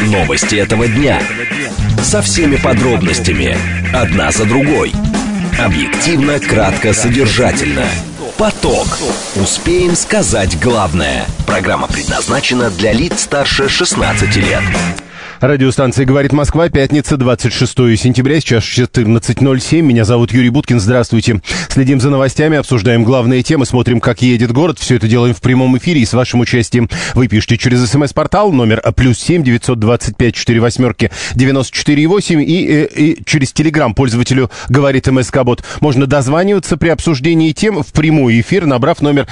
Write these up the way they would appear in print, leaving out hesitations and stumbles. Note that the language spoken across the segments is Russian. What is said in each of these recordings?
Новости этого дня. Со всеми подробностями. Одна за другой. Объективно, кратко, содержательно. Поток. Успеем сказать главное. Программа предназначена для лиц старше 16 лет. Радиостанция «Говорит Москва», пятница, 26 сентября, сейчас 14:07. Меня зовут Юрий Буткин, здравствуйте. Следим за новостями, обсуждаем главные темы, смотрим, как едет город. Все это делаем в прямом эфире и с вашим участием. Вы пишите через СМС-портал номер +7 925 48 94 8 и через Телеграм пользователю «Говорит МСК-бот». Можно дозваниваться при обсуждении тем в прямой эфир, набрав номер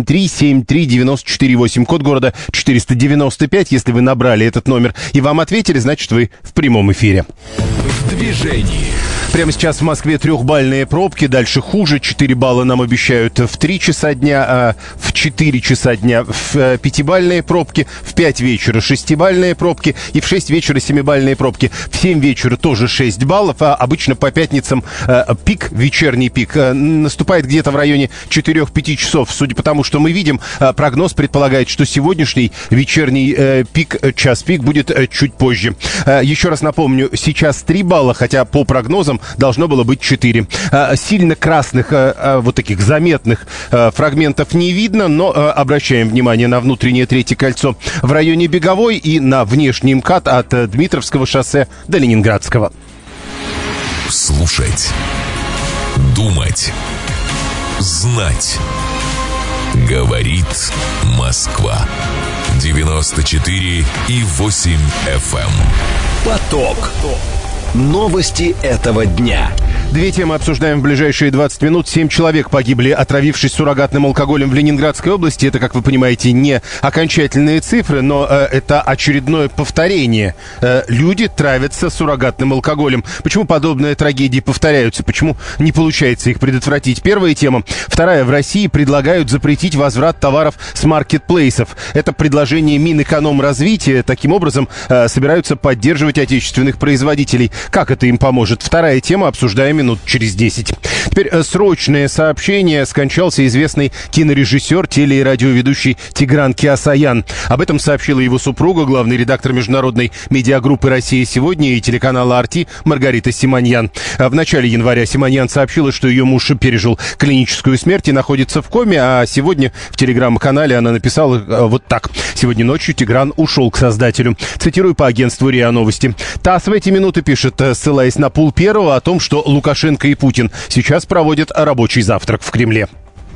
7373948, код города 495. Если вы набрали этот номер и вам ответили, значит, вы в прямом эфире. В движении. Прямо сейчас в Москве 3-бальные пробки, дальше хуже. 4 балла нам обещают в 3 часа дня, а в 4 часа дня в 5-бальные пробки, в 5 вечера 6-бальные пробки и в 6 вечера 7-бальные пробки. В 7 вечера тоже 6 баллов, а обычно по пятницам пик, вечерний пик, наступает где-то в районе 4-5 часов. Судя по тому, что мы видим, прогноз предполагает, что сегодняшний вечерний пик, час пик, будет чуть позже. Еще раз напомню, сейчас 3 балла, хотя по прогнозам должно было быть 4. Сильно красных, вот таких заметных фрагментов не видно, но обращаем внимание на внутреннее третье кольцо в районе Беговой и на внешний МКАД от Дмитровского шоссе до Ленинградского. Слушать, думать, знать. Говорит Москва. 94,8 FM. Поток. Новости этого дня. 2 темы обсуждаем в ближайшие 20 минут. 7 человек погибли, отравившись суррогатным алкоголем в Ленинградской области. Это, как вы понимаете, не окончательные цифры, но это очередное повторение. Люди травятся суррогатным алкоголем. Почему подобные трагедии повторяются? Почему не получается их предотвратить? Первая тема. Вторая. В России предлагают запретить возврат товаров с маркетплейсов. Это предложение Минэкономразвития. Таким образом, собираются поддерживать отечественных производителей. Как это им поможет? Вторая тема, обсуждаем минут через 10. Теперь срочное сообщение. Скончался известный кинорежиссер, теле- и радиоведущий Тигран Кеосаян. Об этом сообщила его супруга, главный редактор международной медиагруппы «Россия сегодня» и телеканала «Арти» Маргарита Симоньян. В начале января Симоньян сообщила, что ее муж пережил клиническую смерть и находится в коме, а сегодня в телеграм-канале она написала вот так. Сегодня ночью Тигран ушел к создателю. Цитирую по агентству РИА Новости. ТАСС в эти минуты пишет, ссылаясь на пул первого, о том, что Лукашенко и Путин сейчас проводят рабочий завтрак в Кремле.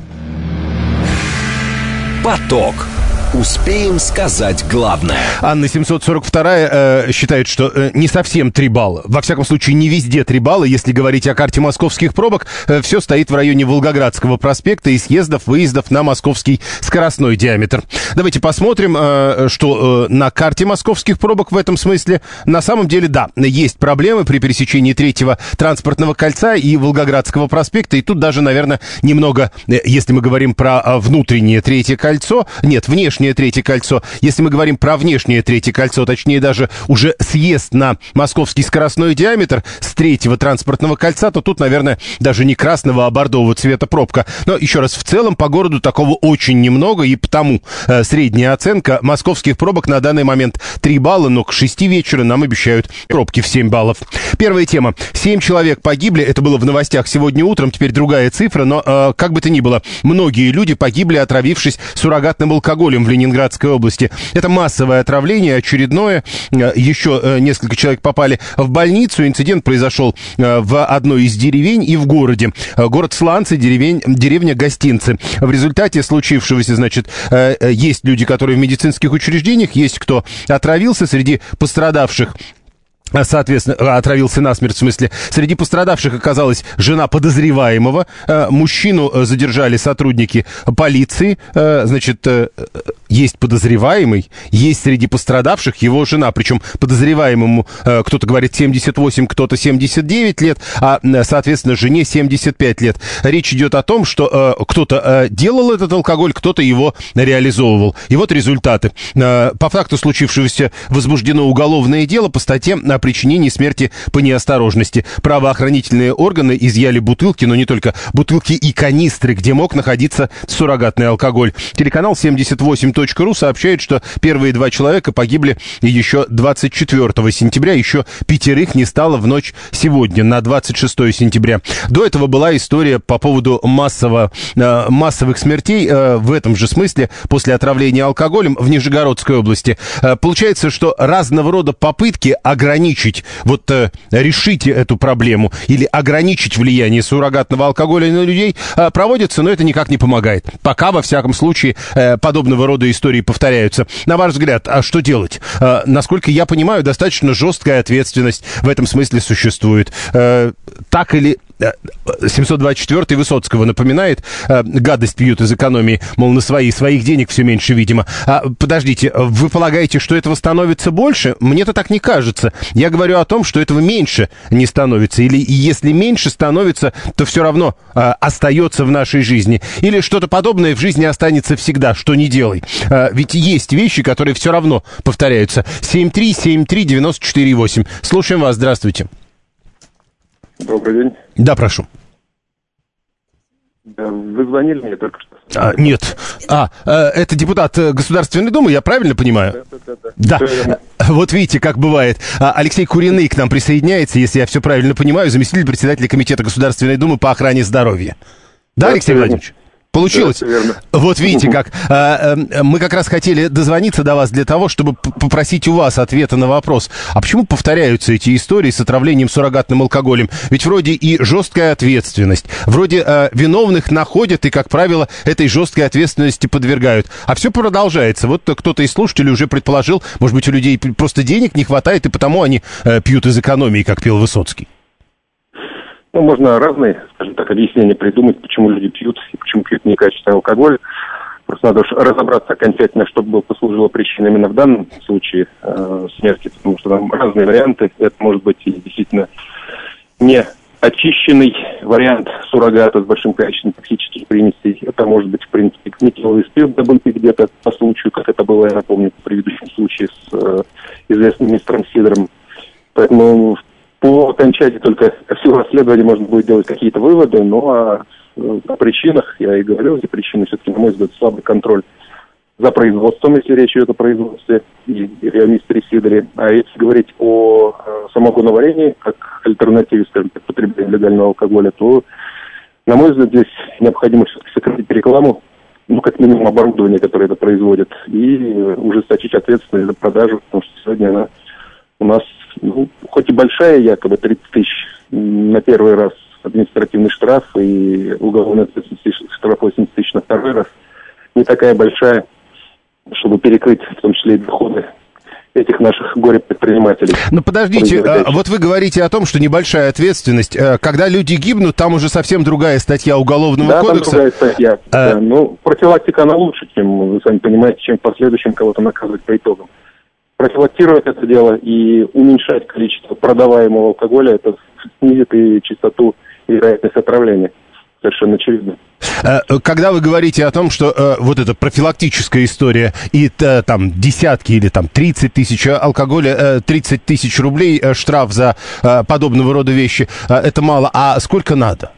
Поток. Успеем сказать главное. Анна 742 считает, что не совсем 3 балла. Во всяком случае, не везде 3 балла. Если говорить о карте московских пробок, все стоит в районе Волгоградского проспекта и съездов, выездов на московский скоростной диаметр. Давайте посмотрим, что на карте московских пробок в этом смысле. На самом деле, да, есть проблемы при пересечении 3-го транспортного кольца и Волгоградского проспекта. И тут даже, наверное, немного, если мы говорим про внутреннее 3-е кольцо, нет, внешнее 3-е кольцо. Если мы говорим про внешнее 3-е кольцо, точнее даже уже съезд на московский скоростной диаметр с 3-го транспортного кольца, то тут, наверное, даже не красного, а бордового цвета пробка. Но еще раз, в целом по городу такого очень немного, и потому средняя оценка московских пробок на данный момент 3 балла, но к 6 вечера нам обещают пробки в 7 баллов. Первая тема. 7 человек погибли, это было в новостях сегодня утром, теперь другая цифра, но как бы то ни было, многие люди погибли, отравившись суррогатным алкоголем в Ленинградской области. Это массовое отравление, очередное. Еще несколько человек попали в больницу. Инцидент произошел в одной из деревень и в городе. Город Сланцы, деревня Гостинцы. В результате случившегося, значит, есть люди, которые в медицинских учреждениях, есть кто отравился. Среди пострадавших, соответственно, отравился насмерть, в смысле. Среди пострадавших оказалась жена подозреваемого. Мужчину задержали сотрудники полиции. Значит, есть подозреваемый, есть среди пострадавших его жена. Причем подозреваемому кто-то говорит 78, кто-то 79 лет, а, соответственно, жене 75 лет. Речь идет о том, что кто-то делал этот алкоголь, кто-то его реализовывал. И вот результаты. По факту случившегося возбуждено уголовное дело по статье о причинении смерти по неосторожности. Правоохранительные органы изъяли бутылки, но не только бутылки и канистры, где мог находиться суррогатный алкоголь. Телеканал 78.ru сообщает, что первые 2 человека погибли еще 24 сентября, еще 5 не стало в ночь сегодня, на 26 сентября. До этого была история по поводу массовых смертей в этом же смысле после отравления алкоголем в Нижегородской области. Получается, что разного рода попытки ограничить, решить эту проблему или ограничить влияние суррогатного алкоголя на людей проводятся, но это никак не помогает. Пока, во всяком случае, подобного рода истории повторяются. На ваш взгляд, а что делать? Насколько я понимаю, достаточно жесткая ответственность в этом смысле существует. Так или... 724-й Высоцкого напоминает, гадость пьют из экономии, мол, на своих денег все меньше, видимо. Подождите, вы полагаете, что этого становится больше? Мне-то так не кажется. Я говорю о том, что этого меньше не становится. Или если меньше становится, то все равно остается в нашей жизни. Или что-то подобное в жизни останется всегда, что не делай. Ведь есть вещи, которые все равно повторяются. 7373948. Слушаем вас, здравствуйте. Добрый день. Да, прошу. Вы звонили мне только что? Нет. Это депутат Государственной Думы, я правильно понимаю? Да. Вот видите, как бывает. Алексей Куриный к нам присоединяется, если я все правильно понимаю, заместитель председателя Комитета Государственной Думы по охране здоровья. Да, Алексей Владимирович? Получилось? Да, вот видите как. Мы как раз хотели дозвониться до вас для того, чтобы попросить у вас ответа на вопрос. А почему повторяются эти истории с отравлением суррогатным алкоголем? Ведь вроде и жесткая ответственность, вроде виновных находят и, как правило, этой жесткой ответственности подвергают. А все продолжается. Вот кто-то из слушателей уже предположил, может быть, у людей просто денег не хватает, и потому они пьют из экономии, как пел Высоцкий. Можно разные, скажем так, объяснения придумать, почему люди пьют и почему пьют некачественный алкоголь. Просто надо разобраться окончательно, что послужило причиной именно в данном случае смерти, потому что там разные варианты. Это может быть и действительно не очищенный вариант суррогата с большим количеством токсических примесей. Это может быть, в принципе, метиловый спирт, добытый где-то по случаю, как это было, я напомню, в предыдущем случае с известным мистером Сидором. Поэтому по окончании только всего расследования можно будет делать какие-то выводы, но о причинах, я и говорил, эти причины все-таки, на мой взгляд, слабый контроль за производством, если речь идет о производстве, или о мистере Сидоре. А если говорить о самогоноварении, как альтернативе, скажем так, потреблению легального алкоголя, то, на мой взгляд, здесь необходимо все-таки сократить рекламу, как минимум оборудование, которое это производит, и ужесточить ответственность за продажу, потому что сегодня она у нас, хоть и большая, якобы 30 тысяч на первый раз административный штраф и уголовная ответственность штраф 80 тысяч на второй раз, не такая большая, чтобы перекрыть в том числе и доходы этих наших горе-предпринимателей. Но подождите, вот вы говорите о том, что небольшая ответственность. Когда люди гибнут, там уже совсем другая статья Уголовного кодекса. Да, там другая статья. Профилактика, она лучше, чем, вы сами понимаете, чем в последующем кого-то наказывать по итогам. Профилактировать это дело и уменьшать количество продаваемого алкоголя, это снизит и частоту и вероятность отравления. Совершенно очевидно. Когда вы говорите о том, что вот эта профилактическая история и там десятки или там 30 тысяч алкоголя, 30 тысяч рублей штраф за подобного рода вещи, это мало. А сколько надо?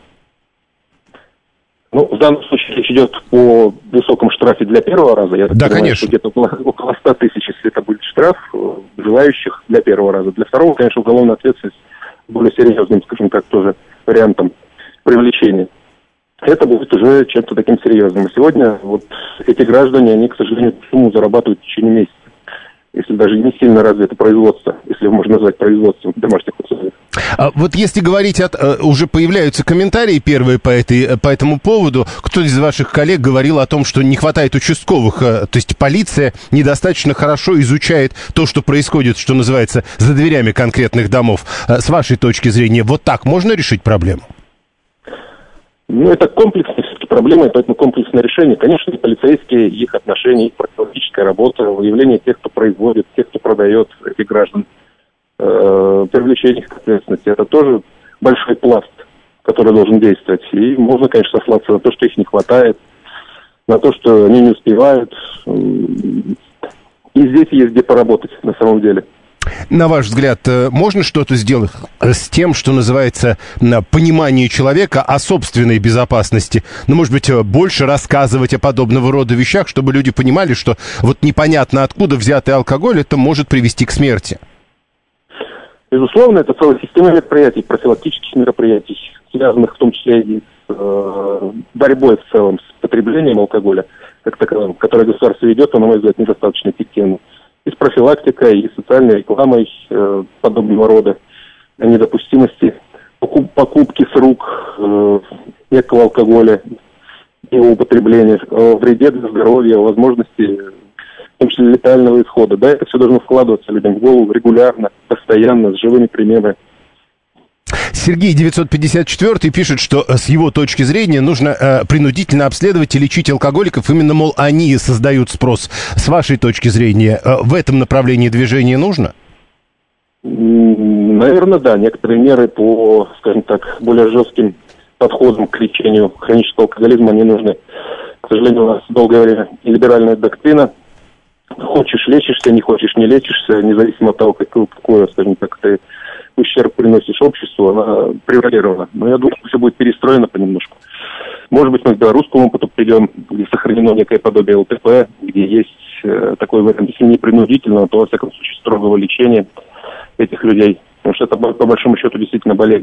В данном случае речь идет о высоком штрафе для первого раза. Я так понимаю, конечно. Что где-то около 100 тысяч, если это будет штраф, желающих для первого раза. Для второго, конечно, уголовная ответственность более серьезным, скажем так, тоже вариантом привлечения. Это будет уже чем-то таким серьезным. И сегодня вот эти граждане, они, к сожалению, сумму зарабатывают в течение месяца. Если даже не сильно развито производство, если можно назвать производством в домашних условиях. Вот если говорить, уже появляются комментарии первые по этому поводу. Кто из ваших коллег говорил о том, что не хватает участковых, то есть полиция недостаточно хорошо изучает то, что происходит, что называется, за дверями конкретных домов. С вашей точки зрения, вот так можно решить проблему? Это комплексная все-таки проблема, и поэтому комплексное решение. Конечно, и полицейские, их отношения, их профилактическая работа, выявление тех, кто производит, тех, кто продает этих граждан, привлечение их к ответственности. Это тоже большой пласт, который должен действовать. И можно, конечно, сослаться на то, что их не хватает, на то, что они не успевают. И здесь есть где поработать, на самом деле. На ваш взгляд, можно что-то сделать с тем, что называется понимание человека о собственной безопасности? Ну, может быть, больше рассказывать о подобного рода вещах, чтобы люди понимали, что вот непонятно откуда взятый алкоголь, это может привести к смерти? Безусловно, это целая система мероприятий, профилактических мероприятий, связанных в том числе и с борьбой в целом с потреблением алкоголя, как таковым, которое государство ведет, но, на мой взгляд, недостаточно эффективно. И с профилактикой, и социальной рекламой подобного рода о недопустимости покупки с рук некого алкоголя и его употребления, о вреде для здоровья, о возможности, в том числе, летального исхода. Да, это все должно вкладываться людям в голову регулярно, постоянно, с живыми примерами. Сергей 954 пишет, что с его точки зрения нужно принудительно обследовать и лечить алкоголиков. Именно, мол, они создают спрос. С вашей точки зрения, в этом направлении движения нужно? Наверное, да. Некоторые меры по, скажем так, более жестким подходам к лечению хронического алкоголизма, они нужны. К сожалению, у нас долгое время либеральная доктрина. Хочешь — лечишься, не хочешь — не лечишься, независимо от того, какое, скажем так, ты ущерб приносишь обществу, она превалирована. Но я думаю, что все будет перестроено понемножку. Может быть, мы к белорусскому опыту придем, где сохранено некое подобие ЛТП, где есть такой вариант, если не принудительного, то, во всяком случае, строгого лечения этих людей. Потому что это, по большому счету, действительно болезнь.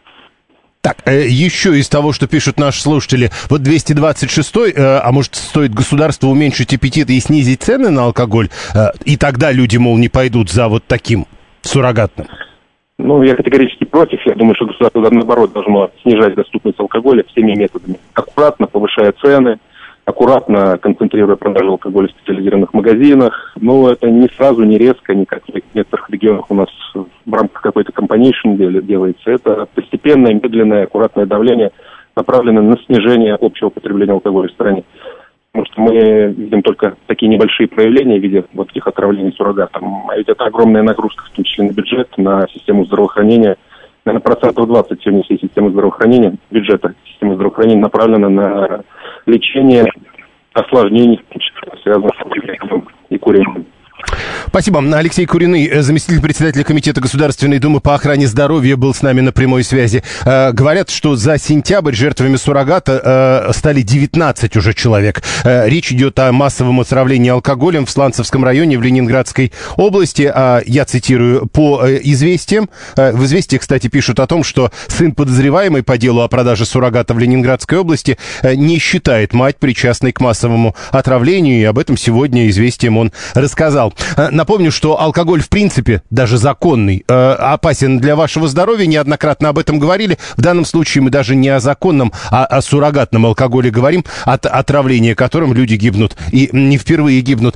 Так, еще из того, что пишут наши слушатели, вот 226-й, а может, стоит государству уменьшить аппетиты и снизить цены на алкоголь, и тогда люди, мол, не пойдут за вот таким суррогатным? Ну, я категорически против. Я думаю, что государство, наоборот, должно снижать доступность алкоголя всеми методами. Аккуратно повышая цены, аккуратно концентрируя продажу алкоголя в специализированных магазинах. Но это не сразу, не резко, не как в некоторых регионах у нас в рамках какой-то компанейшн делается. Это постепенное, медленное, аккуратное давление, направленное на снижение общего потребления алкоголя в стране. Потому что мы видим только такие небольшие проявления в виде вот этих отравлений суррогатом. А ведь это огромная нагрузка, в том числе на бюджет, на систему здравоохранения. Наверное, 20% сегодня всей системы здравоохранения, бюджета системы здравоохранения направлено на лечение осложнений, связанных с алкоголем и курением. Спасибо. Алексей Куриный, заместитель председателя Комитета Государственной Думы по охране здоровья, был с нами на прямой связи. Говорят, что за сентябрь жертвами суррогата стали 19 уже человек. Речь идет о массовом отравлении алкоголем в Сланцевском районе в Ленинградской области. Я цитирую по «Известиям». В «Известиях», кстати, пишут о том, что сын подозреваемый по делу о продаже суррогата в Ленинградской области не считает мать причастной к массовому отравлению, и об этом сегодня «Известиям» он рассказал. Напомню, что алкоголь, в принципе, даже законный, опасен для вашего здоровья. Неоднократно об этом говорили. В данном случае мы даже не о законном, а о суррогатном алкоголе говорим, от отравления которым люди гибнут. И не впервые гибнут.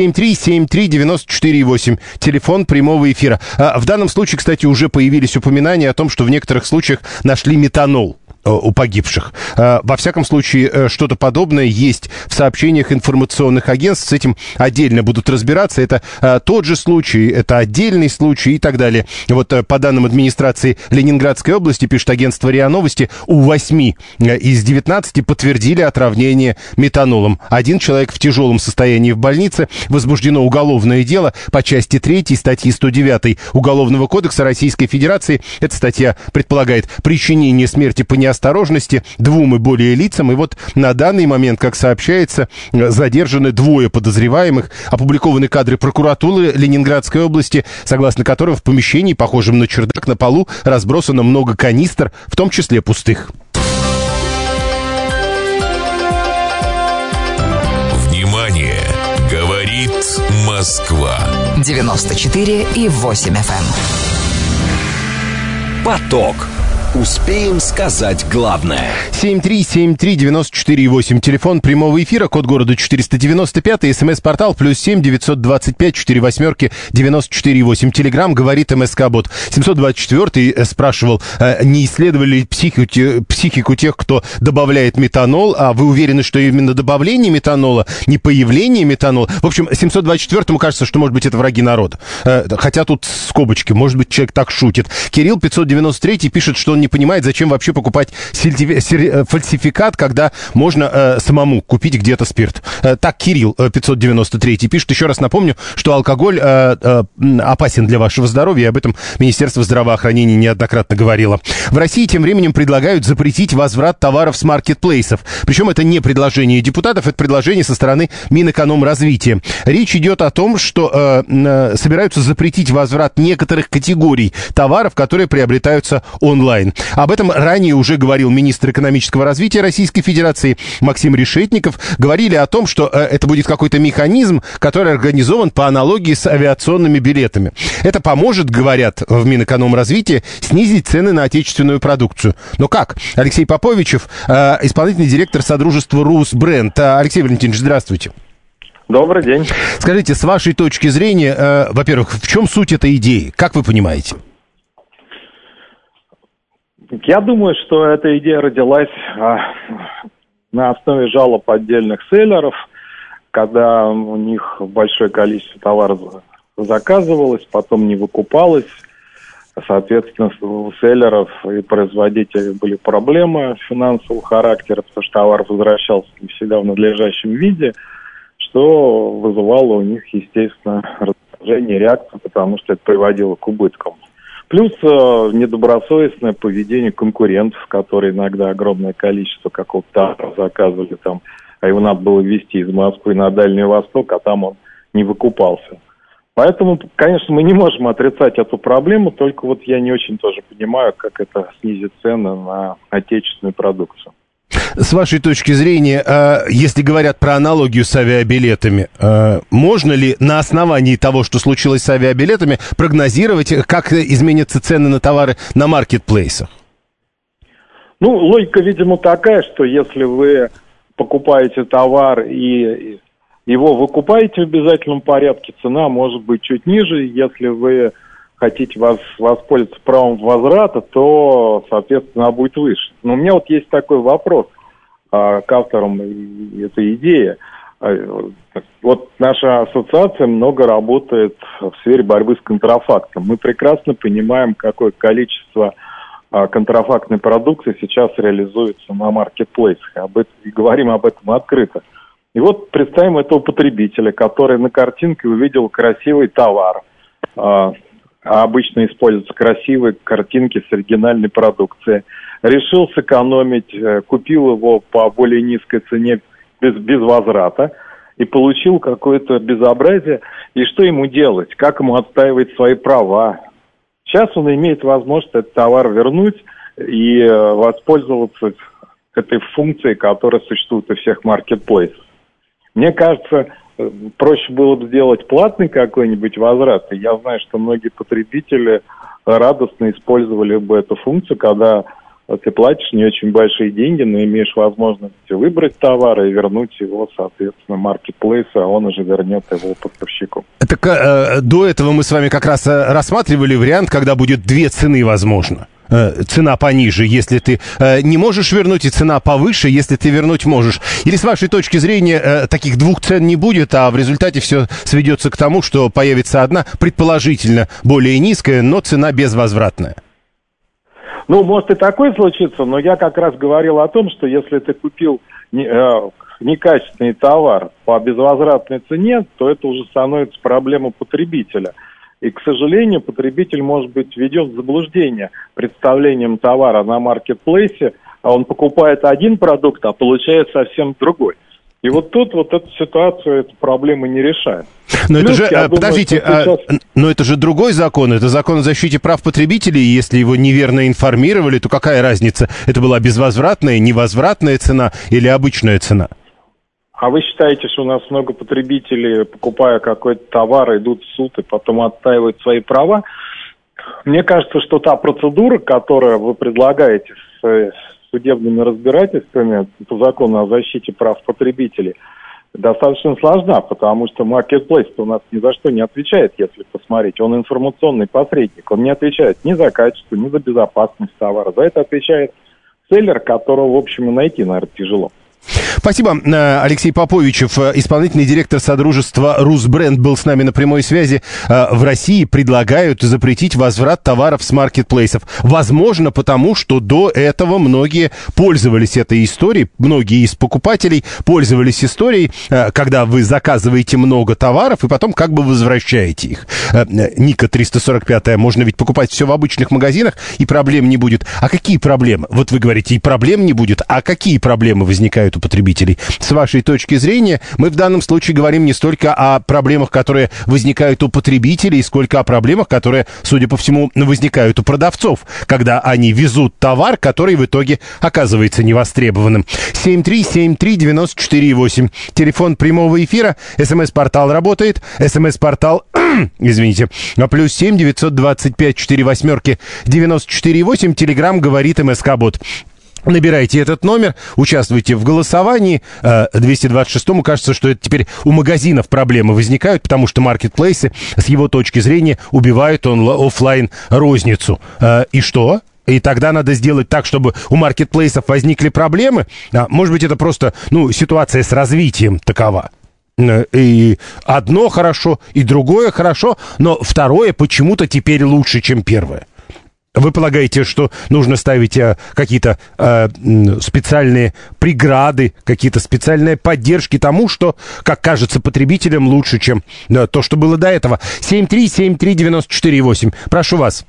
7373948. Телефон прямого эфира. В данном случае, кстати, уже появились упоминания о том, что в некоторых случаях нашли метанол у погибших. Во всяком случае, что-то подобное есть в сообщениях информационных агентств. С этим отдельно будут разбираться. Это тот же случай, это отдельный случай и так далее. Вот по данным администрации Ленинградской области, пишет агентство РИА Новости, у 8 из 19 подтвердили отравление метанолом. 1 человек в тяжелом состоянии в больнице. Возбуждено уголовное дело по части 3 статьи 109 Уголовного кодекса Российской Федерации. Эта статья предполагает причинение смерти по неосторожности 2 и более лицам. И вот на данный момент, как сообщается, задержаны 2 подозреваемых. Опубликованы кадры прокуратуры Ленинградской области, согласно которым в помещении, похожем на чердак, на полу разбросано много канистр, в том числе пустых. Внимание! Говорит Москва. 94,8 FM. Поток. Успеем сказать главное. 7373948. Телефон прямого эфира, код города 495, смс-портал +7 925 48 94,8. Телеграм говорит МСК-бот. 724 спрашивал, не исследовали ли психику тех, кто добавляет метанол, а вы уверены, что именно добавление метанола, не появление метанола? В общем, 724-му кажется, что, может быть, это враги народа. Хотя тут скобочки, может быть, человек так шутит. Кирилл 593 пишет, что он не понимает, зачем вообще покупать фальсификат, когда можно самому купить где-то спирт. Так Кирилл 593 пишет. Еще раз напомню, что алкоголь опасен для вашего здоровья, и об этом Министерство здравоохранения неоднократно говорило. В России тем временем предлагают запретить возврат товаров с маркетплейсов. Причем это не предложение депутатов, это предложение со стороны Минэкономразвития. Речь идет о том, что собираются запретить возврат некоторых категорий товаров, которые приобретаются онлайн. Об этом ранее уже говорил министр экономического развития Российской Федерации Максим Решетников. Говорили о том, что это будет какой-то механизм, который организован по аналогии с авиационными билетами. Это поможет, говорят в Минэкономразвитии, снизить цены на отечественную продукцию. Но как? Алексей Поповичев, исполнительный директор Содружества «Русбренд». Алексей Валентинович, здравствуйте. Добрый день. Скажите, с вашей точки зрения, во-первых, в чем суть этой идеи? Как вы понимаете? Я думаю, что эта идея родилась на основе жалоб отдельных селлеров, когда у них большое количество товаров заказывалось, потом не выкупалось. Соответственно, у селлеров и производителей были проблемы финансового характера, потому что товар возвращался не всегда в надлежащем виде, что вызывало у них, естественно, раздражение, реакцию, потому что это приводило к убыткам. Плюс недобросовестное поведение конкурентов, которые иногда огромное количество какого-то товара заказывали там, а его надо было везти из Москвы на Дальний Восток, а там он не выкупался. Поэтому, конечно, мы не можем отрицать эту проблему, только вот я не очень тоже понимаю, как это снизит цены на отечественную продукцию. С вашей точки зрения, если говорят про аналогию с авиабилетами, можно ли на основании того, что случилось с авиабилетами, прогнозировать, как изменятся цены на товары на маркетплейсах? Ну, логика, видимо, такая, что если вы покупаете товар и его выкупаете в обязательном порядке, цена может быть чуть ниже. Если вы хотите воспользоваться правом возврата, то, соответственно, она будет выше. Но у меня вот есть такой вопрос к авторам этой идеи. Вот наша ассоциация много работает в сфере борьбы с контрафактом. Мы прекрасно понимаем, какое количество контрафактной продукции сейчас реализуется на маркетплейсах. И говорим об этом открыто. И вот представим этого потребителя, который на картинке увидел красивый товар. Обычно используются красивые картинки с оригинальной продукцией. Решил сэкономить, купил его по более низкой цене без возврата и получил какое-то безобразие. И что ему делать? Как ему отстаивать свои права? Сейчас он имеет возможность этот товар вернуть и воспользоваться этой функцией, которая существует у всех маркетплейсов. Мне кажется, проще было бы сделать платный какой-нибудь возврат. И я знаю, что многие потребители радостно использовали бы эту функцию, когда ты платишь не очень большие деньги, но имеешь возможность выбрать товар и вернуть его, соответственно, маркетплейсу, а он уже вернет его поставщику. Так до этого мы с вами как раз рассматривали вариант, когда будет две цены возможно. Цена пониже, если ты не можешь вернуть, и цена повыше, если ты вернуть можешь. Или с вашей точки зрения таких двух цен не будет, а в результате все сведется к тому, что появится одна, предположительно, более низкая, но цена безвозвратная? Ну, может и такое случится, но я как раз говорил о том, что если ты купил некачественный товар по безвозвратной цене, то это уже становится проблемой потребителя. И, к сожалению, потребитель может быть введен в заблуждение представлением товара на маркетплейсе, а он покупает один продукт, а получает совсем другой. И вот тут вот эту ситуацию, эту проблему не решает. Но плюс, это же, подождите, но это же другой закон, это закон о защите прав потребителей, и если его неверно информировали, то какая разница, это была безвозвратная, невозвратная цена или обычная цена? А вы считаете, что у нас много потребителей, покупая какой-то товар, идут в суд и потом отстаивают свои права? Мне кажется, что та процедура, которую вы предлагаете с судебными разбирательствами по закону о защите прав потребителей, достаточно сложна, потому что маркетплейс у нас ни за что не отвечает, если посмотреть. Он информационный посредник, он не отвечает ни за качество, ни за безопасность товара. За это отвечает селлер, которого, в общем, и найти, наверное, тяжело. Спасибо. Алексей Поповичев, исполнительный директор Содружества «Русбренд», был с нами на прямой связи. В России предлагают запретить возврат товаров с маркетплейсов. Возможно, потому что до этого многие пользовались этой историей, многие из покупателей пользовались историей, когда вы заказываете много товаров и потом как бы возвращаете их. Ника 345, можно ведь покупать все в обычных магазинах, и проблем не будет. А какие проблемы? Вот вы говорите, и проблем не будет. А какие проблемы возникают у потребителей? С вашей точки зрения, мы в данном случае говорим не столько о проблемах, которые возникают у потребителей, сколько о проблемах, которые, судя по всему, возникают у продавцов, когда они везут товар, который в итоге оказывается невостребованным. 7373948. Телефон прямого эфира. СМС-портал работает. СМС-портал, извините, +7 925 48 94 8. Телеграм говорит МСК-бот. Набирайте этот номер, участвуйте в голосовании. 226-му кажется, что это теперь у магазинов проблемы возникают, потому что маркетплейсы, с его точки зрения, убивают офлайн розницу. И что? И тогда надо сделать так, чтобы у маркетплейсов возникли проблемы? Может быть, это просто, ситуация с развитием такова. И одно хорошо, и другое хорошо, но второе почему-то теперь лучше, чем первое. Вы полагаете, что нужно ставить какие-то специальные преграды, какие-то специальные поддержки тому, что, как кажется потребителям, лучше, чем то, что было до этого? 7373948. Прошу вас.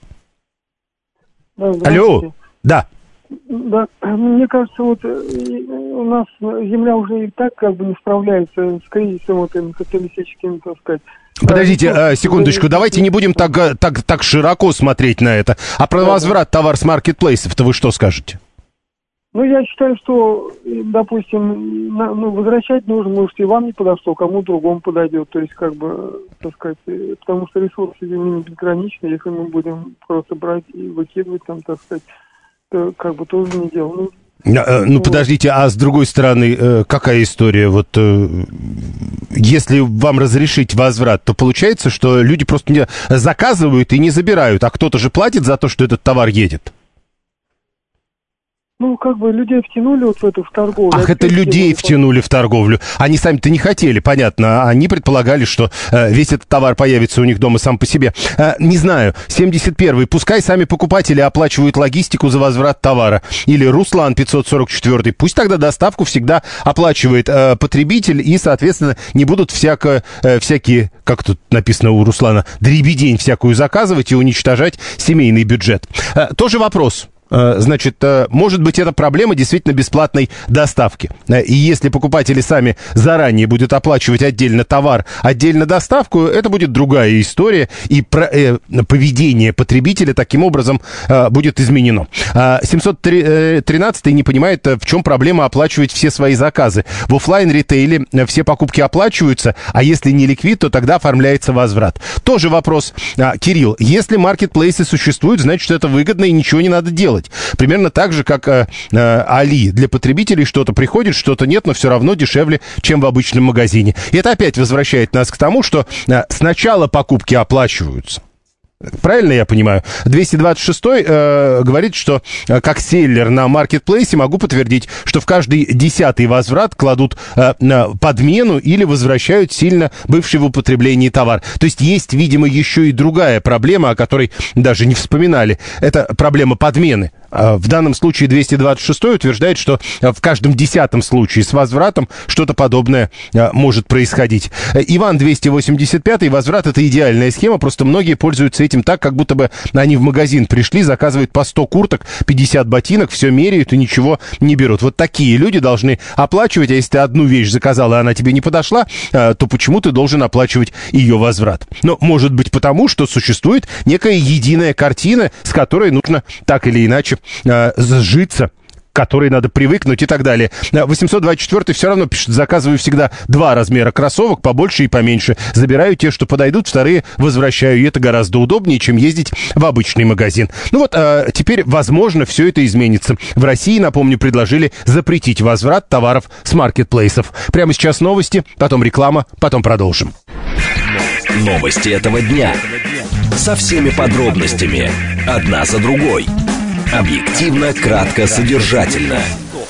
Да, алло. Да. Да, мне кажется, вот у нас Земля уже и так как бы не справляется с кризисом вот этим капиталистическим, так сказать. Подождите, секундочку, давайте не будем так широко смотреть на это. А про возврат товар с маркетплейсов-то вы что скажете? Я считаю, что, допустим, возвращать нужно, может, и вам не подошло, кому другому подойдет. То есть, как бы, так сказать, потому что ресурсы Земли безграничны, если мы будем просто брать и выкидывать там, так сказать, то как бы тоже не дело. Подождите, а с другой стороны, какая история? Вот если вам разрешить возврат, то получается, что люди просто не заказывают и не забирают, а кто-то же платит за то, что этот товар едет. Как бы людей втянули вот в эту торговлю. Ах, это людей втянули в торговлю. Они сами-то не хотели, понятно. Они предполагали, что весь этот товар появится у них дома сам по себе. Не знаю. 71-й. Пускай сами покупатели оплачивают логистику за возврат товара. Или Руслан 544-й. Пусть тогда доставку всегда оплачивает потребитель. И, соответственно, не будут всякие, как тут написано у Руслана, дребедень всякую заказывать и уничтожать семейный бюджет. Тоже вопрос. Значит, может быть, это проблема действительно бесплатной доставки. И если покупатели сами заранее будут оплачивать отдельно товар, отдельно доставку, это будет другая история, и поведение потребителя таким образом будет изменено. 713-й не понимает, в чем проблема оплачивать все свои заказы. В офлайн-ритейле все покупки оплачиваются, а если не ликвид, то тогда оформляется возврат. Тоже вопрос. Кирилл, если маркетплейсы существуют, значит, это выгодно и ничего не надо делать. Примерно так же, как Али. Для потребителей что-то приходит, что-то нет, но все равно дешевле, чем в обычном магазине. И это опять возвращает нас к тому, что сначала покупки оплачиваются. Правильно я понимаю? 226-й говорит, что как селлер на маркетплейсе могу подтвердить, что в каждый 10-й возврат кладут подмену или возвращают сильно бывший в употреблении товар. То есть есть, видимо, еще и другая проблема, о которой даже не вспоминали. Это проблема подмены. В данном случае 226-й утверждает, что в каждом 10-м случае с возвратом что-то подобное может происходить. Иван 285-й, возврат — это идеальная схема, просто многие пользуются этим так, как будто бы они в магазин пришли, заказывают по 100 курток, 50 ботинок, все меряют и ничего не берут. Вот такие люди должны оплачивать, а если ты одну вещь заказал, и она тебе не подошла, то почему ты должен оплачивать ее возврат? Но может быть потому, что существует некая единая картина, с которой нужно так или иначе сжиться, к которой надо привыкнуть и так далее. 824-й все равно пишет: заказываю всегда 2 размера кроссовок, побольше и поменьше. Забираю те, что подойдут, вторые возвращаю. И это гораздо удобнее, чем ездить в обычный магазин. Теперь, возможно, все это изменится. В России, напомню, предложили запретить возврат товаров с маркетплейсов. Прямо сейчас новости, потом реклама, потом продолжим. Новости этого дня. Со всеми подробностями. Одна за другой. Объективно, кратко, содержательно.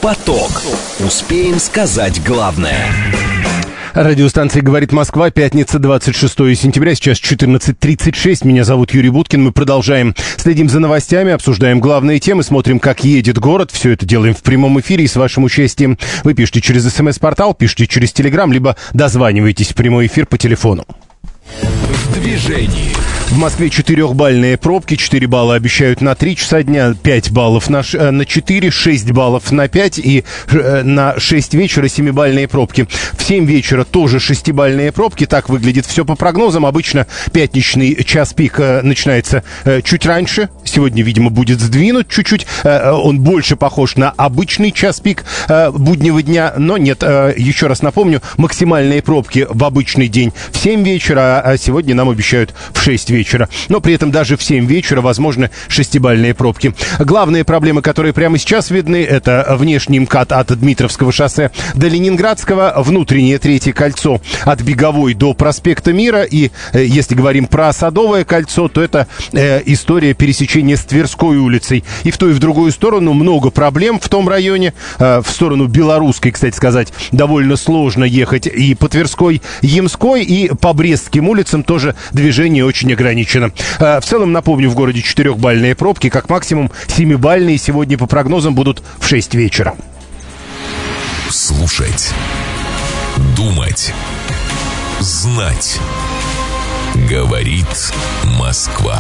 Поток. Успеем сказать главное. Радиостанция «Говорит Москва», пятница, 26 сентября, сейчас 14:36. Меня зовут Юрий Буткин. Мы продолжаем. Следим за новостями, обсуждаем главные темы, смотрим, как едет город. Все это делаем в прямом эфире и с вашим участием. Вы пишите через СМС-портал, пишите через Телеграм, либо дозваниваетесь в прямой эфир по телефону. В движении. В Москве 4-бальные пробки, 4 балла обещают на 3 часа дня, 5 баллов на 4, 6 баллов на 5 и на 6 вечера 7-бальные пробки. В 7 вечера тоже 6-бальные пробки, так выглядит все по прогнозам. Обычно пятничный час пик начинается чуть раньше, сегодня, видимо, будет сдвинут чуть-чуть, он больше похож на обычный час пик буднего дня, но нет, еще раз напомню, максимальные пробки в обычный день в 7 вечера, а сегодня нам обещают в 6 вечера. Но при этом даже в 7 вечера возможны 6-бальные пробки. Главные проблемы, которые прямо сейчас видны, это внешний МКАД от Дмитровского шоссе до Ленинградского, внутреннее третье кольцо от Беговой до проспекта Мира. И если говорим про Садовое кольцо, то это история пересечения с Тверской улицей. И в ту, и в другую сторону много проблем в том районе. В сторону Белорусской, кстати сказать, довольно сложно ехать и по Тверской, Ямской, и по Брестским улицам тоже движение очень ограничено. В целом, напомню, в городе 4-бальные пробки, как максимум 7-бальные сегодня по прогнозам будут в 6 вечера. Слушать, думать, знать. Говорит Москва.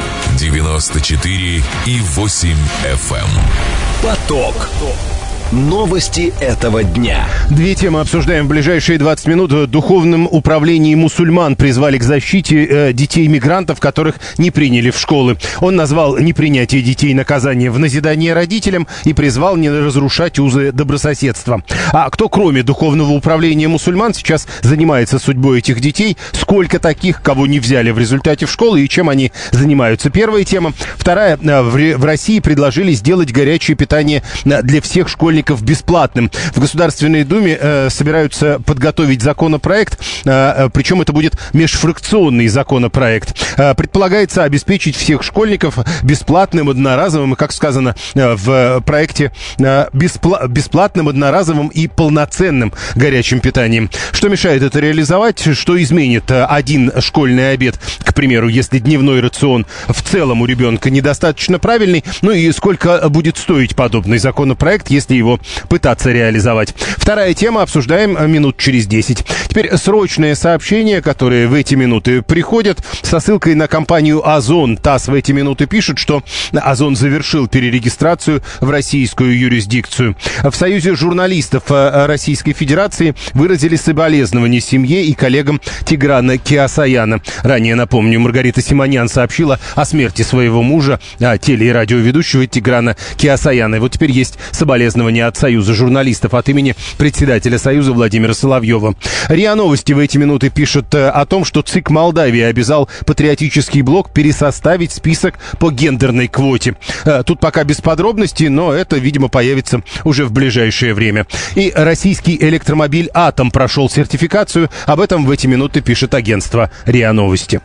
94,8 FM. Поток. Новости этого дня. Две темы обсуждаем в ближайшие 20 минут. Духовным управлением мусульман призвали к защите детей-мигрантов, которых не приняли в школы. Он назвал непринятие детей наказание в назидание родителям и призвал не разрушать узы добрососедства. А кто, кроме духовного управления мусульман, сейчас занимается судьбой этих детей? Сколько таких, кого не взяли в результате в школы и чем они занимаются? Первая тема. Вторая. В России предложили сделать горячее питание для всех школьников бесплатным. В Государственной Думе собираются подготовить законопроект, причем это будет межфракционный законопроект. Предполагается обеспечить всех школьников бесплатным, одноразовым, и, как сказано в проекте, бесплатным, одноразовым и полноценным горячим питанием. Что мешает это реализовать? Что изменит один школьный обед, к примеру, если дневной рацион в целом у ребенка недостаточно правильный? Ну и сколько будет стоить подобный законопроект, если его пытаться реализовать? Вторая тема, обсуждаем минут через 10. Теперь срочные сообщения, которые в эти минуты приходят, со ссылкой на компанию «Озон». ТАСС в эти минуты пишет, что «Озон» завершил перерегистрацию в российскую юрисдикцию. В Союзе журналистов Российской Федерации выразили соболезнования семье и коллегам Тиграна Кеосаяна. Ранее, напомню, Маргарита Симонян сообщила о смерти своего мужа, теле- и радиоведущего Тиграна Кеосаяна. И вот теперь есть соболезнования от Союза журналистов от имени председателя Союза Владимира Соловьева. РИА Новости в эти минуты пишут о том, что ЦИК Молдавии обязал Патриотический блок пересоставить список по гендерной квоте. Тут пока без подробностей, но это, видимо, появится уже в ближайшее время. И российский электромобиль «Атом» прошел сертификацию. Об этом в эти минуты пишет агентство РИА Новости.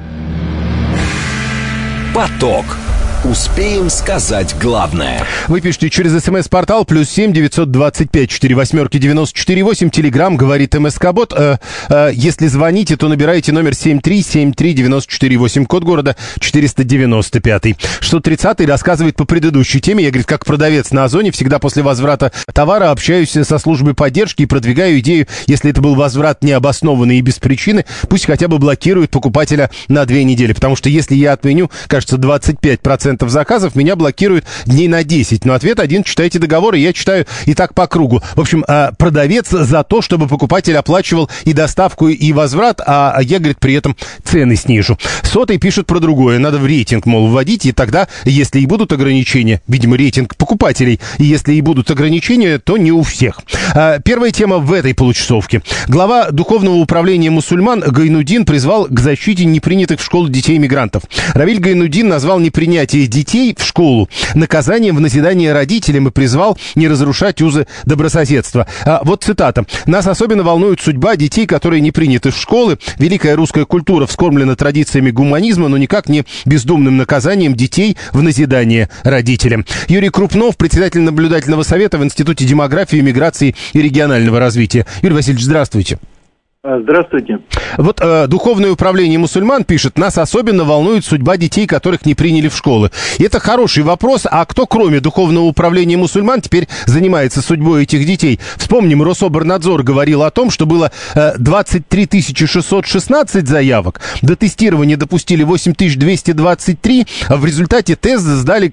Поток. Успеем сказать главное. Вы пишите через СМС-портал +7 925 48 94 8. Телеграм говорит МСК-бот. Если звоните, то набирайте номер 7373948. Код города 495. 630-й рассказывает по предыдущей теме. Я, говорит, как продавец на Озоне, всегда после возврата товара общаюсь со службой поддержки и продвигаю идею, если это был возврат необоснованный и без причины, пусть хотя бы блокируют покупателя на 2 недели. Потому что если я отменю, кажется, 25% заказов, меня блокируют дней на 10. Но ответ один: читайте договор, и я читаю и так по кругу. В общем, продавец за то, чтобы покупатель оплачивал и доставку, и возврат, а я, говорит, при этом цены снижу. Сотый пишет про другое. Надо в рейтинг, мол, вводить, и тогда, если и будут ограничения, видимо, рейтинг покупателей, и если и будут ограничения, то не у всех. Первая тема в этой получасовке. Глава Духовного управления мусульман Гайнудин призвал к защите непринятых в школу детей-мигрантов. Равиль Гайнудин назвал непринятие допустили детей в школу наказанием в назидание родителям и призвал не разрушать узы добрососедства. Вот цитата. «Нас особенно волнует судьба детей, которые не приняты в школы. Великая русская культура вскормлена традициями гуманизма, но никак не бездумным наказанием детей в назидание родителям». Юрий Крупнов, председатель наблюдательного совета в Институте демографии, миграции и регионального развития. Юрий Васильевич, здравствуйте. Здравствуйте. Вот Духовное управление мусульман пишет, нас особенно волнует судьба детей, которых не приняли в школы. И это хороший вопрос, а кто, кроме Духовного управления мусульман, теперь занимается судьбой этих детей? Вспомним, Рособорнадзор говорил о том, что было 23 616 заявок, до тестирования допустили 8223, а в результате тест сдали,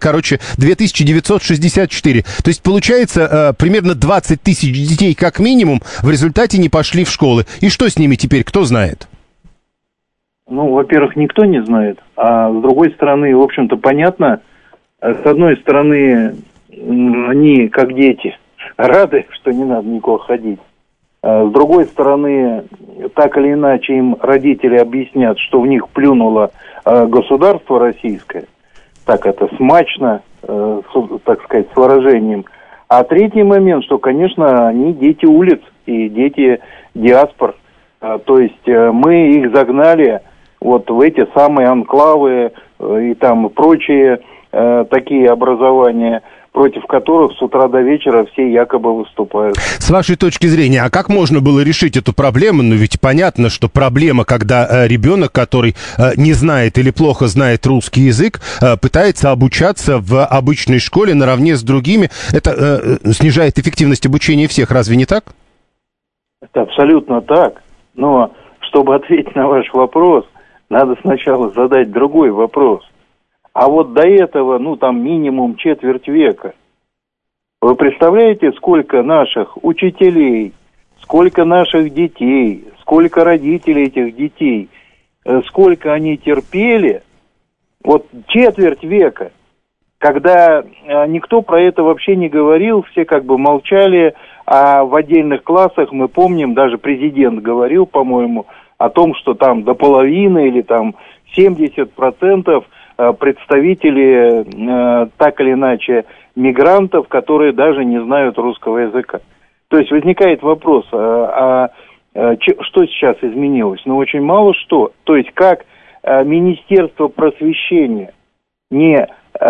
2964. То есть, получается, примерно 20 тысяч детей, как минимум, в результате не пошли в школы. И что с ними теперь, кто знает? Ну, во-первых, никто не знает, а с другой стороны, в общем-то, понятно, с одной стороны, они, как дети, рады, что не надо никуда ходить, а с другой стороны, так или иначе им родители объяснят, что в них плюнуло государство российское, так это смачно, так сказать, с выражением. А третий момент, что, конечно, они дети улиц и дети диаспор. То есть мы их загнали вот в эти самые анклавы и там прочие такие образования, против которых с утра до вечера все якобы выступают. С вашей точки зрения, а как можно было решить эту проблему? Ну ведь понятно, что проблема, когда ребенок, который не знает или плохо знает русский язык, пытается обучаться в обычной школе наравне с другими, это снижает эффективность обучения всех, разве не так? Это абсолютно так. Но чтобы ответить на ваш вопрос, надо сначала задать другой вопрос. А вот до этого, там минимум четверть века. Вы представляете, сколько наших учителей, сколько наших детей, сколько родителей этих детей, сколько они терпели, вот четверть века, когда никто про это вообще не говорил, все как бы молчали, а в отдельных классах, мы помним, даже президент говорил, по-моему, о том, что там до половины или там 70% представители, так или иначе, мигрантов, которые даже не знают русского языка. То есть возникает вопрос, что сейчас изменилось? Очень мало что. То есть как Министерство просвещения не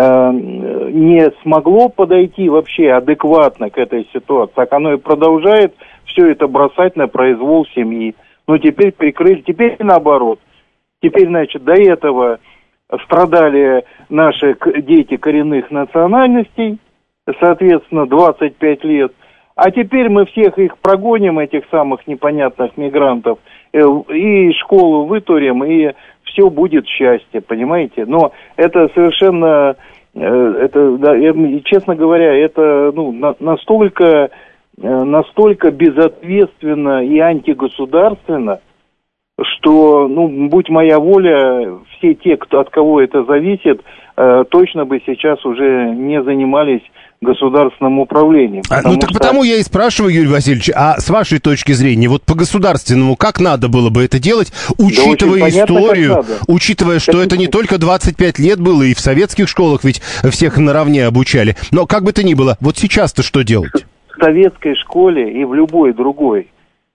смогло подойти вообще адекватно к этой ситуации, так оно и продолжает все это бросать на произвол семьи. Теперь прикрыли, теперь наоборот. Теперь, до этого страдали наши дети коренных национальностей, соответственно, 25 лет, а теперь мы всех их прогоним, этих самых непонятных мигрантов, и школу вытурим, и все будет счастье, понимаете? Но это совершенно, честно говоря, это настолько безответственно и антигосударственно, что, будь моя воля, все те, от кого это зависит, точно бы сейчас уже не занимались государственным управлением. Потому я и спрашиваю, Юрий Васильевич, а с вашей точки зрения, вот по государственному, как надо было бы это делать, учитывая историю, учитывая, что это не только 25 лет было, и в советских школах ведь всех наравне обучали, но как бы то ни было, вот сейчас-то что делать? В советской школе и в любой другой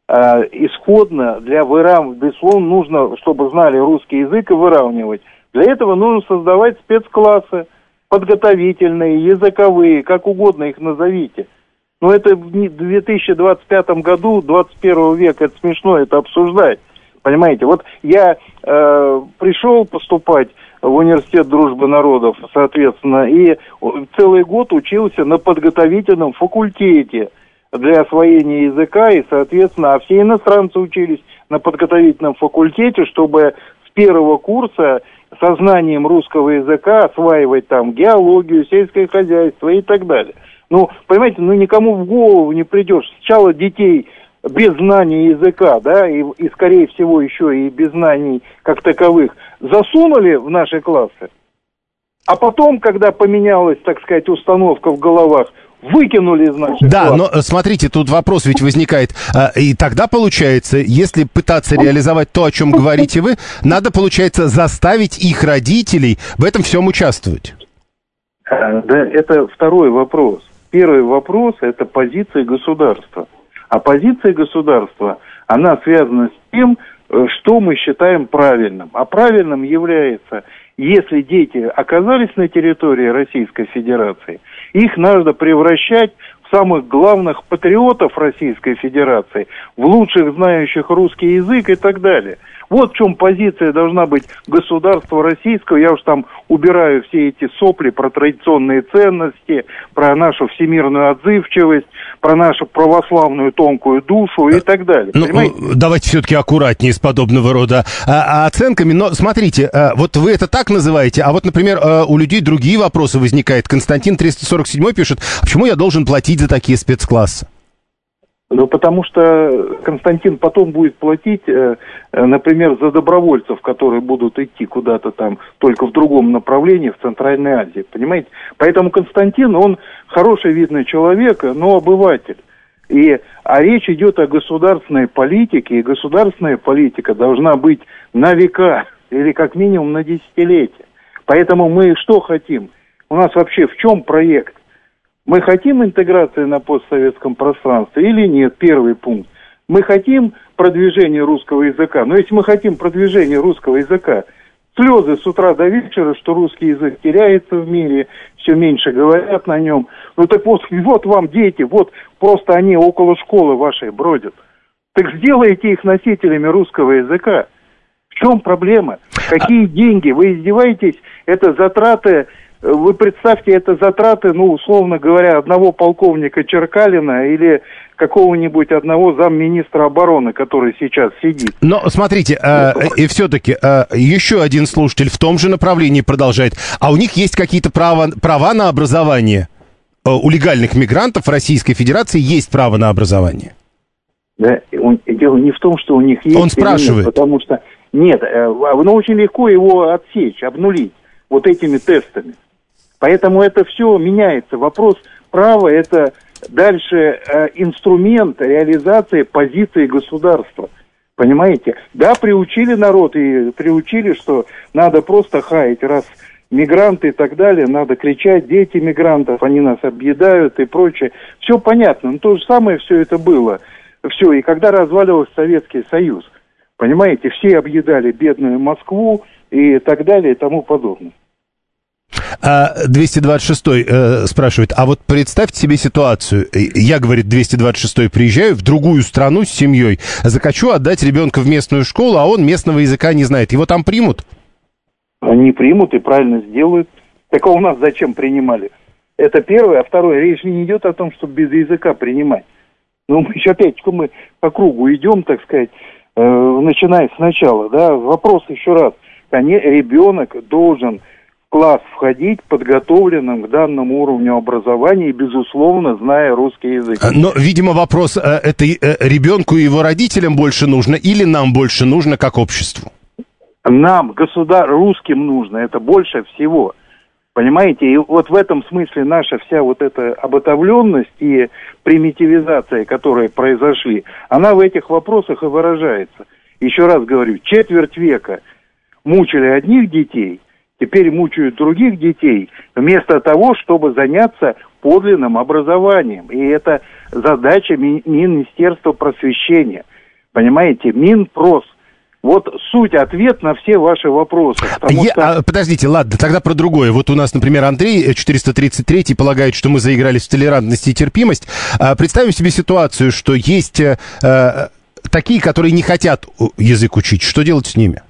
исходно для выравнивания, безусловно, нужно, чтобы знали русский язык и выравнивать. Для этого нужно создавать спецклассы, подготовительные, языковые, как угодно их назовите. Но это в 2025 году, 21 века, это смешно это обсуждать. Понимаете, вот я пришел поступать в университет дружбы народов, соответственно, и целый год учился на подготовительном факультете для освоения языка, и, соответственно, а все иностранцы учились на подготовительном факультете, чтобы с первого курса со знанием русского языка осваивать там геологию, сельское хозяйство и так далее. Понимаете, никому в голову не придешь. Сначала детей без знания языка, да, и скорее всего еще и без знаний как таковых, засунули в наши классы, а потом, когда поменялась, так сказать, установка в головах, выкинули из наших классов. Да, но смотрите, тут вопрос ведь возникает. И тогда, получается, если пытаться реализовать то, о чем говорите вы, надо, получается, заставить их родителей в этом всем участвовать. Да, это второй вопрос. Первый вопрос – это позиция государства. А позиция государства, она связана с тем, что мы считаем правильным. А правильным является, если дети оказались на территории Российской Федерации, их надо превращать в самых главных патриотов Российской Федерации, в лучших знающих русский язык и так далее. Вот в чем позиция должна быть государства российского. Я уж там убираю все эти сопли про традиционные ценности, про нашу всемирную отзывчивость, про нашу православную тонкую душу и так далее. Давайте все-таки аккуратнее с подобного рода оценками. Но смотрите, вот вы это так называете, а вот, например, у людей другие вопросы возникают. Константин 347 пишет, почему я должен платить за такие спецклассы? Ну, потому что Константин потом будет платить, например, за добровольцев, которые будут идти куда-то там, только в другом направлении, в Центральной Азии, понимаете? Поэтому Константин, он хороший, видный человек, но обыватель. А речь идет о государственной политике, и государственная политика должна быть на века, или как минимум на десятилетия. Поэтому мы что хотим? У нас вообще в чем проект? Мы хотим интеграции на постсоветском пространстве или нет? Первый пункт. Мы хотим продвижения русского языка. Но если мы хотим продвижения русского языка, слезы с утра до вечера, что русский язык теряется в мире, все меньше говорят на нем. Ну так вот вам дети, вот просто они около школы вашей бродят. Так сделайте их носителями русского языка. В чем проблема? Какие деньги? Вы издеваетесь? Это затраты... Вы представьте, это затраты, условно говоря, одного полковника Черкалина или какого-нибудь одного замминистра обороны, который сейчас сидит. Но смотрите, и все-таки еще один слушатель в том же направлении продолжает. А у них есть какие-то права на образование? У легальных мигрантов в Российской Федерации есть право на образование? Да, дело не в том, что у них есть. Он спрашивает. Нет, потому что нет, но очень легко его отсечь, обнулить вот этими тестами. Поэтому это все меняется. Вопрос права – это дальше инструмент реализации позиции государства. Понимаете? Да, приучили народ и приучили, что надо просто хаять, раз мигранты и так далее, надо кричать, дети мигрантов, они нас объедают и прочее. Все понятно, но то же самое все это было. Все, и когда разваливался Советский Союз, понимаете, все объедали бедную Москву и так далее и тому подобное. 226-й спрашивает, а вот представьте себе ситуацию, я, говорит, 226-й, приезжаю в другую страну с семьей, захочу отдать ребенка в местную школу, а он местного языка не знает, его там примут? Они примут и правильно сделают. Так а у нас зачем принимали? Это первое, а второе, речь не идет о том, чтобы без языка принимать. Ну, мы еще опять, мы по кругу идем, так сказать, начиная сначала, да, вопрос еще раз, ребенок должен в класс входить подготовленным к данному уровню образования и, безусловно, зная русский язык. Но, видимо, вопрос, это ребенку и его родителям больше нужно или нам больше нужно как обществу? Нам, русским нужно, это больше всего. Понимаете, и вот в этом смысле наша вся вот эта обособленность и примитивизация, которые произошли, она в этих вопросах и выражается. Еще раз говорю, четверть века мучили одних детей, теперь мучают других детей, вместо того, чтобы заняться подлинным образованием. И это задача Министерства просвещения. Понимаете, Минпрос. Вот суть, ответ на все ваши вопросы. Подождите, ладно, тогда про другое. Вот у нас, например, Андрей 433 полагает, что мы заигрались в толерантность и терпимость. Представим себе ситуацию, что есть такие, которые не хотят язык учить. Что делать с ними?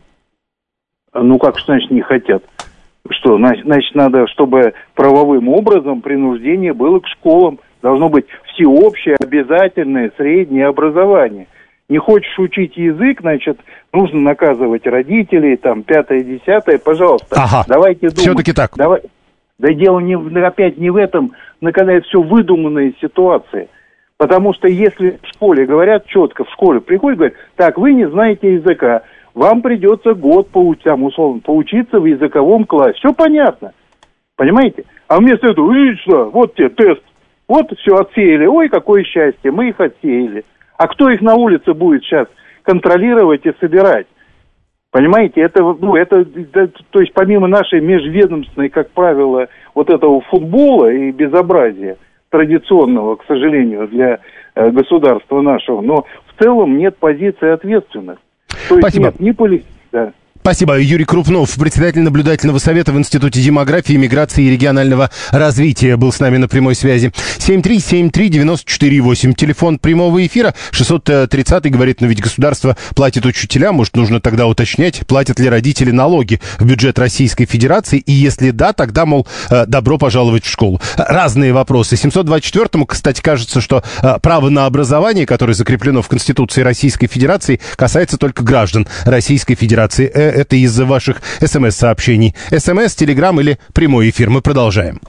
Ну, как значит не хотят? Что, значит, надо, чтобы правовым образом принуждение было к школам. Должно быть всеобщее, обязательное, среднее образование. Не хочешь учить язык, значит, нужно наказывать родителей, там, 5-10, пожалуйста, давайте думать. Все-таки так. Да дело опять не в этом, наказать все выдуманные ситуации. Потому что если в школе говорят четко, в школе приходят, говорят, так, вы не знаете языка, вам придется год поучиться в языковом классе. Все понятно. Понимаете? А вместо этого, видите что, вот тебе тест. Вот все отсеяли. Ой, какое счастье, мы их отсеяли. А кто их на улице будет сейчас контролировать и собирать? Понимаете, то есть помимо нашей межведомственной, как правило, вот этого футбола и безобразия традиционного, к сожалению, для государства нашего, но в целом нет позиции ответственных. То есть Спасибо. нет ни политики, да. Спасибо. Юрий Крупнов, председатель наблюдательного совета в Институте демографии, миграции и регионального развития, был с нами на прямой связи. 7373948. Телефон прямого эфира 630, говорит, но ведь государство платит учителям. Может, нужно тогда уточнять, платят ли родители налоги в бюджет Российской Федерации? И если да, тогда, мол, добро пожаловать в школу. Разные вопросы. 724-му, кстати, кажется, что право на образование, которое закреплено в Конституции Российской Федерации, касается только граждан Российской Федерации. Это из-за ваших СМС-сообщений. СМС, Телеграм или прямой эфир. Мы продолжаем.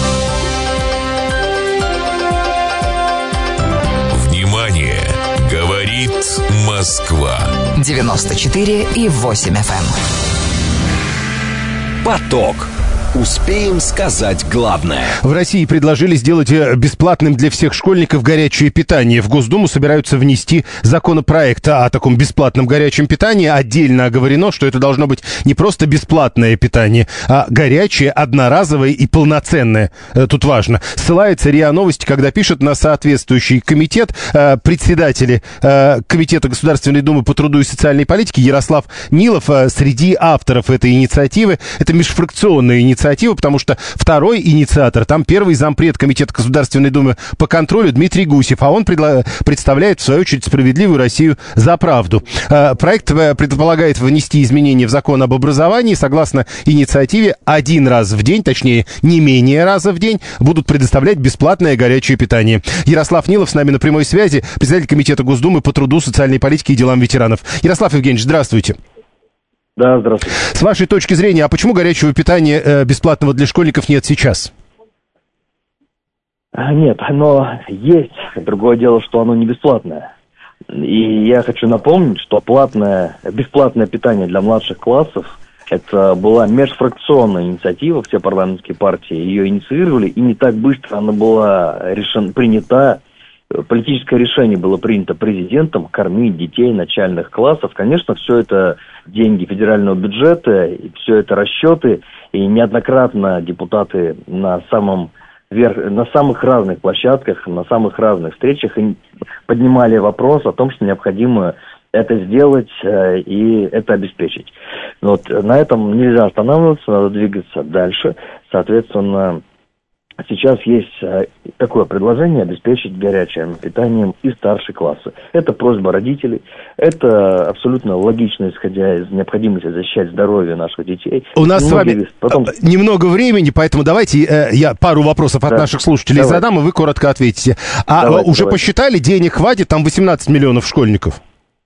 Внимание! Говорит Москва. 94,8 FM. Поток. Успеем сказать главное. В России предложили сделать бесплатным для всех школьников горячее питание. В Госдуму собираются внести законопроект о таком бесплатном горячем питании. Отдельно оговорено, что это должно быть не просто бесплатное питание, а горячее, одноразовое и полноценное. Тут важно. Ссылается РИА Новости, когда пишет на соответствующий комитет. Председатели Комитета Государственной Думы по труду и социальной политике Ярослав Нилов среди авторов этой инициативы. Это межфракционная инициатива, потому что второй инициатор, там первый зампред Комитета Государственной Думы по контролю Дмитрий Гусев, а он представляет, в свою очередь, «Справедливую Россию за правду». Проект предполагает внести изменения в закон об образовании. Согласно инициативе, один раз в день, точнее, не менее раза в день, будут предоставлять бесплатное горячее питание. Ярослав Нилов с нами на прямой связи, председатель Комитета Госдумы по труду, социальной политике и делам ветеранов. Ярослав Евгеньевич, здравствуйте. Да, здравствуйте. С вашей точки зрения, а почему горячего питания бесплатного для школьников нет сейчас? Нет, оно есть. Другое дело, что оно не бесплатное. И я хочу напомнить, что бесплатное питание для младших классов – это была межфракционная инициатива, все парламентские партии ее инициировали, и не так быстро она была принята. Политическое решение было принято президентом кормить детей начальных классов. Конечно, все это деньги федерального бюджета, и все это расчеты. И неоднократно депутаты на самых разных площадках, на самых разных встречах поднимали вопрос о том, что необходимо это сделать и это обеспечить. Вот на этом нельзя останавливаться, надо двигаться дальше. Соответственно, сейчас есть такое предложение обеспечить горячим питанием и старшие классы. Это просьба родителей. Это абсолютно логично, исходя из необходимости защищать здоровье наших детей. У нас с вами немного времени, поэтому давайте я пару вопросов от наших слушателей задам, и вы коротко ответите. Давайте. Посчитали, денег хватит? Там 18 миллионов школьников.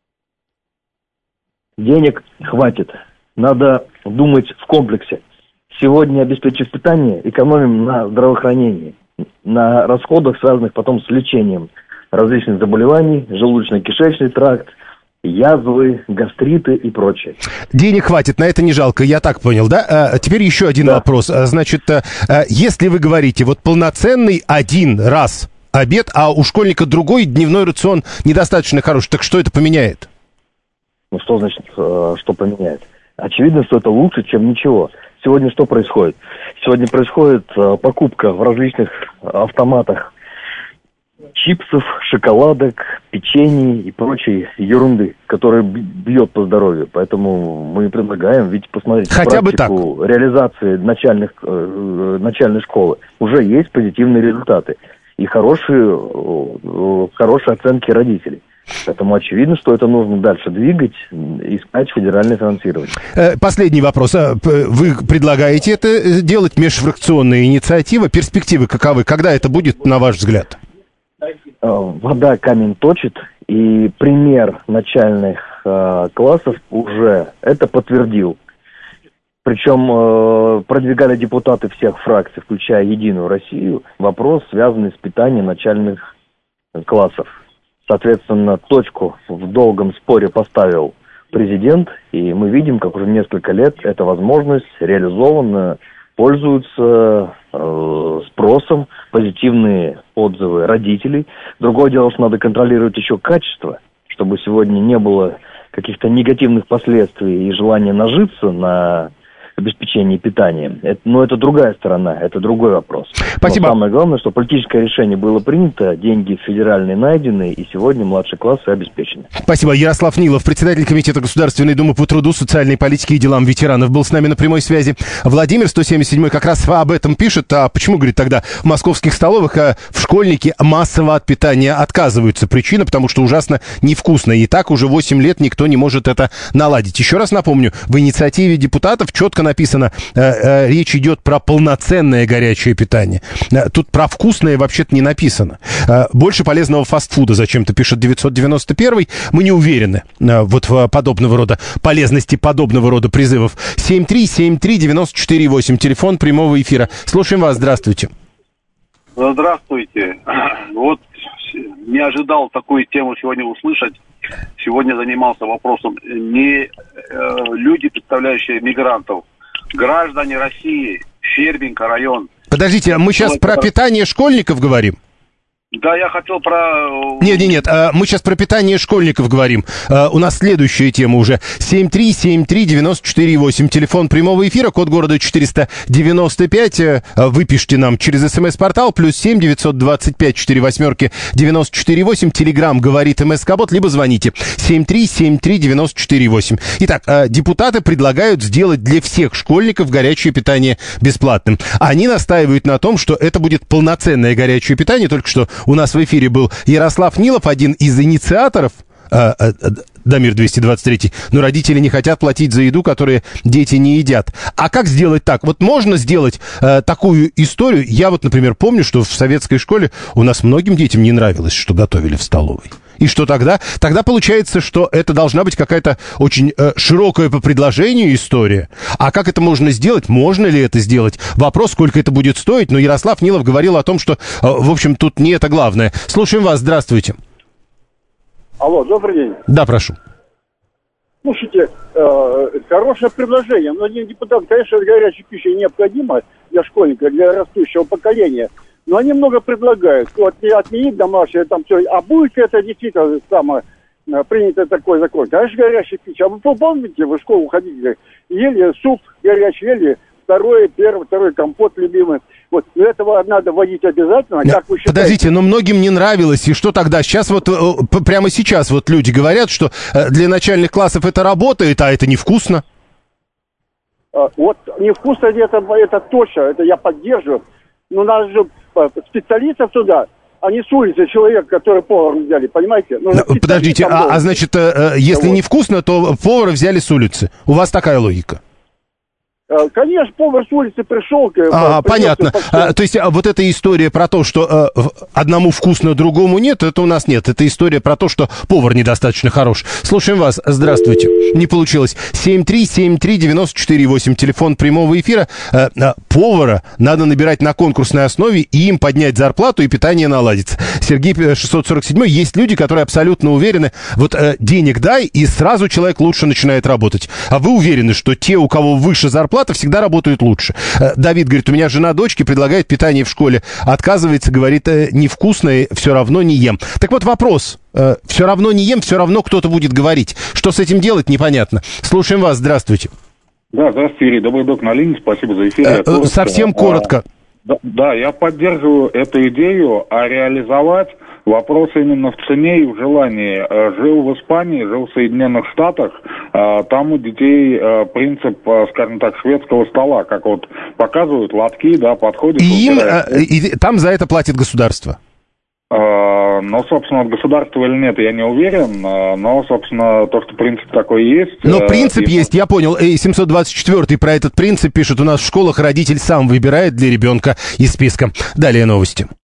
Денег хватит. Надо думать в комплексе. Сегодня, обеспечив питание, экономим на здравоохранении, на расходах, связанных потом с лечением различных заболеваний, желудочно-кишечный тракт, язвы, гастриты и прочее. Денег хватит, на это не жалко, я так понял, да? Теперь еще один вопрос. Значит, если вы говорите, вот полноценный один раз обед, а у школьника другой дневной рацион недостаточно хороший, так что это поменяет? Ну, что значит, что поменяет? Очевидно, что это лучше, чем ничего. Сегодня что происходит? Сегодня происходит покупка в различных автоматах чипсов, шоколадок, печений и прочей ерунды, которая бьет по здоровью. Поэтому мы предлагаем, ведь посмотрите практику реализации начальной школы. Уже есть позитивные результаты и хорошие оценки родителей. Поэтому очевидно, что это нужно дальше двигать, искать федеральное финансирование. Последний вопрос. Вы предлагаете это делать, межфракционная инициатива? Перспективы каковы? Когда это будет, на ваш взгляд? Вода камень точит, и пример начальных классов уже это подтвердил. Причем продвигали депутаты всех фракций, включая «Единую Россию», вопрос, связанный с питанием начальных классов. Соответственно, точку в долгом споре поставил президент, и мы видим, как уже несколько лет эта возможность реализована, пользуются спросом, позитивные отзывы родителей. Другое дело, что надо контролировать еще качество, чтобы сегодня не было каких-то негативных последствий и желания нажиться на обеспечения питанием. Но это другая сторона, это другой вопрос. Спасибо. Но самое главное, что политическое решение было принято, деньги федеральные найдены, и сегодня младшие классы обеспечены. Спасибо. Ярослав Нилов, председатель Комитета Государственной Думы по труду, социальной политике и делам ветеранов, был с нами на прямой связи. Владимир, 177-й, как раз об этом пишет. А почему, говорит, тогда в московских столовых в школьники массово от питания отказываются? Причина, потому что ужасно невкусно. И так уже 8 лет никто не может это наладить. Еще раз напомню, в инициативе депутатов четко написано, речь идет про полноценное горячее питание. Тут про вкусное вообще-то не написано. Больше полезного фастфуда зачем-то пишет 991-й. Мы не уверены вот в подобного рода полезности подобного рода призывов. 7373948, телефон прямого эфира. Слушаем вас, здравствуйте. Здравствуйте. Вот не ожидал такую тему сегодня услышать. Сегодня занимался вопросом не люди, представляющие мигрантов, граждане России, Щербинка, район. Подождите, мы сейчас про питание школьников говорим? Да, я хотел про... Нет, мы сейчас про питание школьников говорим. У нас следующая тема уже. 7373948, телефон прямого эфира, код города 495. Вы пишите нам через СМС-портал, +7 925 48-948, телеграм говорит МСК-бот, либо звоните 7373948. Итак, депутаты предлагают сделать для всех школьников горячее питание бесплатным. Они настаивают на том, что это будет полноценное горячее питание. Только что у нас в эфире был Ярослав Нилов, один из инициаторов, Дамир 223, но родители не хотят платить за еду, которую дети не едят. А как сделать так? Вот можно сделать такую историю. Я вот, например, помню, что в советской школе у нас многим детям не нравилось, что готовили в столовой. И что тогда? Тогда получается, что это должна быть какая-то очень широкая по предложению история. А как это можно сделать? Можно ли это сделать? Вопрос, сколько это будет стоить. Но Ярослав Нилов говорил о том, что, в общем, тут не это главное. Слушаем вас. Здравствуйте. Алло, добрый день. Да, прошу. Слушайте, хорошее предложение, но депутат, конечно, горячая пища необходима для школьника, для растущего поколения, но они много предлагают. Вот отменить домашнее, там все. А будет ли это действительно принято такой закон? Конечно, горячая пища. А вы помните, вы в школу ходите, ели суп горячий, ели второй компот любимый. Вот, этого надо вводить обязательно. Как вы считаете? Подождите, но многим не нравилось. И что тогда? Сейчас вот, прямо сейчас вот люди говорят, что для начальных классов это работает, а это невкусно. Вот невкусно это точно, это я поддерживаю. Но надо же специалистов туда, а не с улицы человека, который поваром взяли, понимаете? Подождите, значит, если невкусно, то повара взяли с улицы. У вас такая логика? Конечно, повар с улицы пришел. Понятно. То есть вот эта история про то, что одному вкусно, другому нет, это у нас нет. Это история про то, что повар недостаточно хорош. Слушаем вас. Здравствуйте. Не получилось. 7373948, телефон прямого эфира. Повара надо набирать на конкурсной основе, и им поднять зарплату, и питание наладится. Сергей 647. Есть люди, которые абсолютно уверены, вот денег дай, и сразу человек лучше начинает работать. А вы уверены, что те, у кого выше зарплата, всегда работают лучше. Давид говорит, у меня жена дочки предлагает питание в школе. Отказывается, говорит, невкусное, все равно не ем. Так вот вопрос. Все равно не ем, все равно кто-то будет говорить. Что с этим делать, непонятно. Слушаем вас, здравствуйте. Да, здравствуйте, Юрий. Добрый док на линии, спасибо за эфир. Совсем коротко. Да, я поддерживаю эту идею, а реализовать вопрос именно в цене и в желании. Жил в Испании, жил в Соединенных Штатах, там у детей принцип, скажем так, шведского стола, как вот показывают лотки, да, подходят. И там за это платит государство? Но, собственно, от государства или нет, я не уверен, но, собственно, то, что принцип такой есть... Но принцип есть, я понял. 724-й про этот принцип пишет, у нас в школах родитель сам выбирает для ребенка из списка. Далее новости.